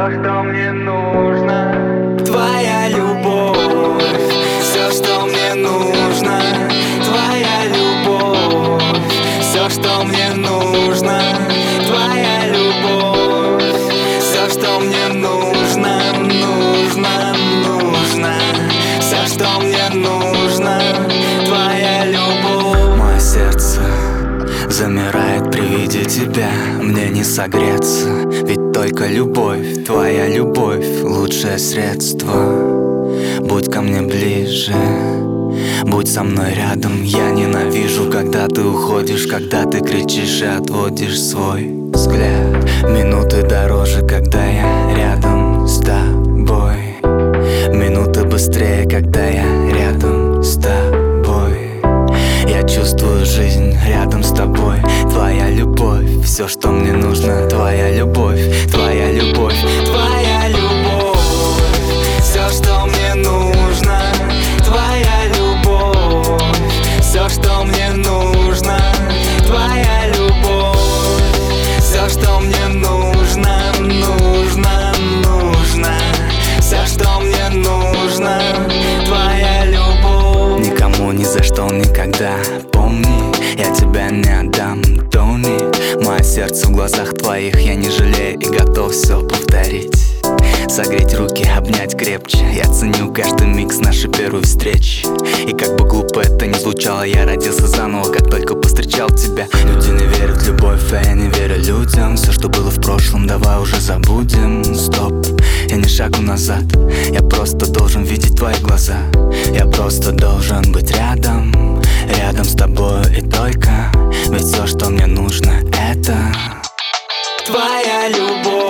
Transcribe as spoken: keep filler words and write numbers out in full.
все, что мне нужно. Твоя любовь, все, что мне нужно. Твоя любовь, все, что мне нужно. Твоя любовь, все, что мне нужно, нужно, нужно. Все, что мне нужно. Твоя любовь. Мое сердце замирает при виде тебя. Мне не согреться, ведь только любовь. Твоя любовь — лучшее средство. Будь ко мне ближе, будь со мной рядом. Я ненавижу, когда ты уходишь, когда ты кричишь и отводишь свой взгляд. Минуты дороже, когда я рядом с тобой. Минуты быстрее, когда я рядом с тобой. Я чувствую жизнь рядом с тобой. Твоя любовь, все, что мне нужно. Твоя любовь, твоя любовь, твоя любовь, все, что мне нужно. Твоя любовь, все, что мне нужно. Твоя любовь, все, что мне нужно, нужно, нужно. Все, что мне нужно. Твоя любовь. Никому ни за что никогда, помни, я тебя не отдам, Тони. Мое сердце в глазах твоих, я не жалею и готов все повторить. Согреть руки, обнять крепче. Я ценю каждый миг с нашей первой встречи. И как бы глупо это ни звучало, я родился заново, как только повстречал тебя. Люди не верят в любовь, а я не верю людям. Все, что было в прошлом, давай уже забудем. Стоп, я не шагу назад. Я просто должен видеть твои глаза. Я просто должен быть рядом, рядом с тобой и только. Ведь все, что мне нужно, это твоя любовь.